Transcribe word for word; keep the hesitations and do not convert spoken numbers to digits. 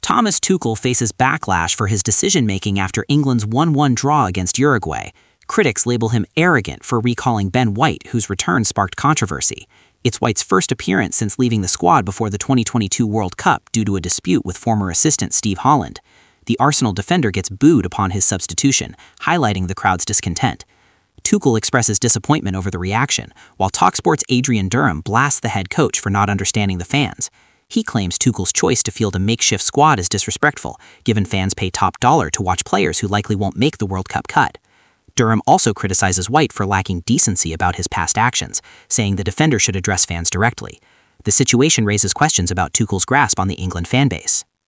Thomas Tuchel faces backlash for his decision-making after England's one one draw against Uruguay. Critics label him arrogant for recalling Ben White, whose return sparked controversy. It's White's first appearance since leaving the squad before the twenty twenty-two World Cup due to a dispute with former assistant Steve Holland. The Arsenal defender gets booed upon his substitution, highlighting the crowd's discontent. Tuchel expresses disappointment over the reaction, while TalkSport's Adrian Durham blasts the head coach for not understanding the fans. He claims Tuchel's choice to field a makeshift squad is disrespectful, given fans pay top dollar to watch players who likely won't make the World Cup cut. Durham also criticizes White for lacking decency about his past actions, saying the defender should address fans directly. The situation raises questions about Tuchel's grasp on the England fanbase.